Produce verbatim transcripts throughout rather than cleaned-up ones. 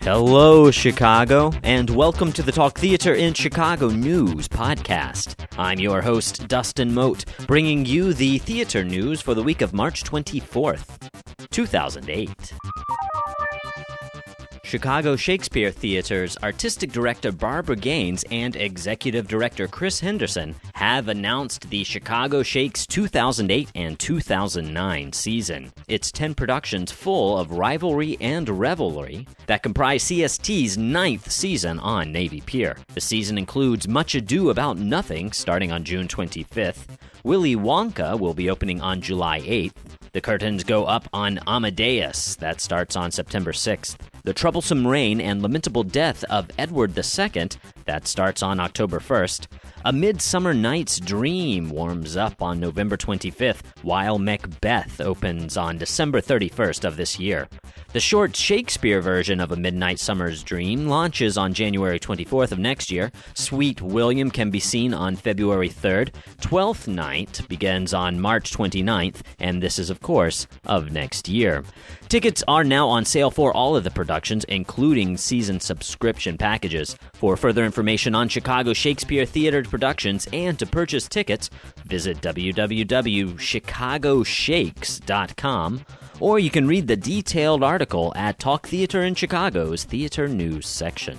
Hello, Chicago, and welcome to the Talk Theater in Chicago News podcast. I'm your host, Dustin Mote, bringing you the theater news for the week of March twenty-fourth, two thousand eight. Chicago Shakespeare Theater's artistic director Barbara Gaines and executive director Chris Henderson have announced the Chicago Shakes two thousand eight and two thousand nine season. It's ten productions full of rivalry and revelry that comprise C S T's ninth season on Navy Pier. The season includes Much Ado About Nothing starting on June twenty-fifth. Willy Wonka will be opening on July eighth. The curtains go up on Amadeus, that starts on September sixth. The Troublesome Reign and Lamentable Death of Edward the Second, that starts on October first. A Midsummer Night's Dream warms up on November twenty-fifth, while Macbeth opens on December thirty-first of this year. The short Shakespeare version of A Midnight Summer's Dream launches on January twenty-fourth of next year. Sweet William can be seen on February third. Twelfth Night begins on March twenty-ninth, and this is, of course, of next year. Tickets are now on sale for all of the productions, including season subscription packages. For further information on Chicago Shakespeare Theater productions and to purchase tickets, visit w w w dot chicago shakes dot com, or you can read the detailed article at Talk Theater in Chicago's Theater News section.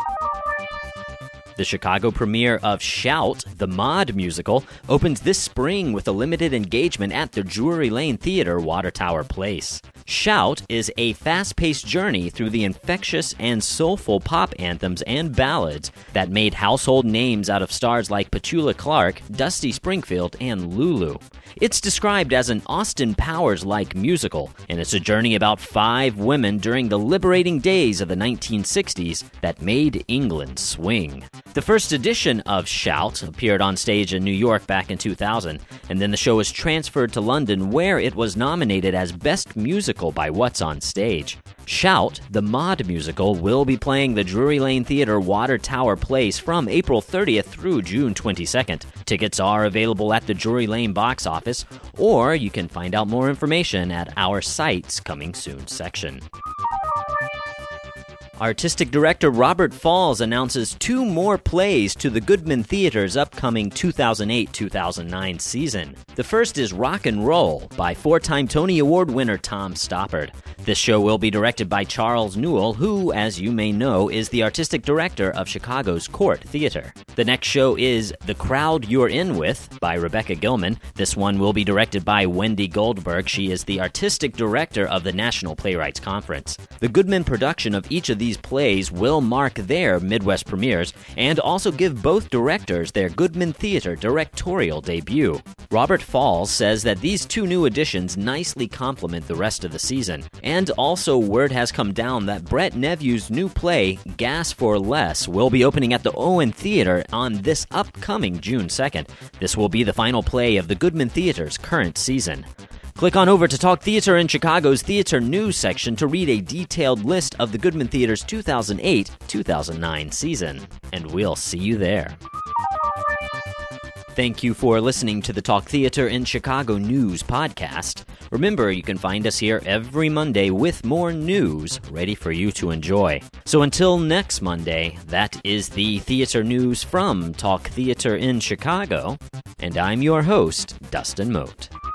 The Chicago premiere of Shout, the Maude musical, opens this spring with a limited engagement at the Drury Lane Theater, Water Tower Place. Shout is a fast-paced journey through the infectious and soulful pop anthems and ballads that made household names out of stars like Petula Clark, Dusty Springfield, and Lulu. It's described as an Austin Powers-like musical, and it's a journey about five women during the liberating days of the nineteen sixties that made England swing. The first edition of Shout appeared on stage in New York back in two thousand, and then the show was transferred to London, where it was nominated as Best Musical by What's on Stage. Shout, the Maude musical, will be playing the Drury Lane Theater, Water Tower Place from April thirtieth through June twenty-second. Tickets are available at the Drury Lane box office, or you can find out more information at our site's Coming Soon section. Artistic director Robert Falls announces two more plays to the Goodman Theater's upcoming two thousand eight two thousand nine season. The first is Rock and Roll by four-time Tony Award winner Tom Stoppard. This show will be directed by Charles Newell, who, as you may know, is the artistic director of Chicago's Court Theater. The next show is The Crowd You're In With by Rebecca Gilman. This one will be directed by Wendy Goldberg. She is the artistic director of the National Playwrights Conference. The Goodman production of each of these plays will mark their Midwest premieres and also give both directors their Goodman Theater directorial debut. Robert Falls says that these two new additions nicely complement the rest of the season. And also word has come down that Brett Nevue's new play, Gas for Less, will be opening at the Owen Theater on this upcoming June second. This will be the final play of the Goodman Theater's current season. Click on over to Talk Theater in Chicago's Theater News section to read a detailed list of the Goodman Theater's two thousand eight two thousand nine season. And we'll see you there. Thank you for listening to the Talk Theater in Chicago News podcast. Remember, you can find us here every Monday with more news ready for you to enjoy. So until next Monday, that is the Theater News from Talk Theater in Chicago, and I'm your host, Dustin Mote.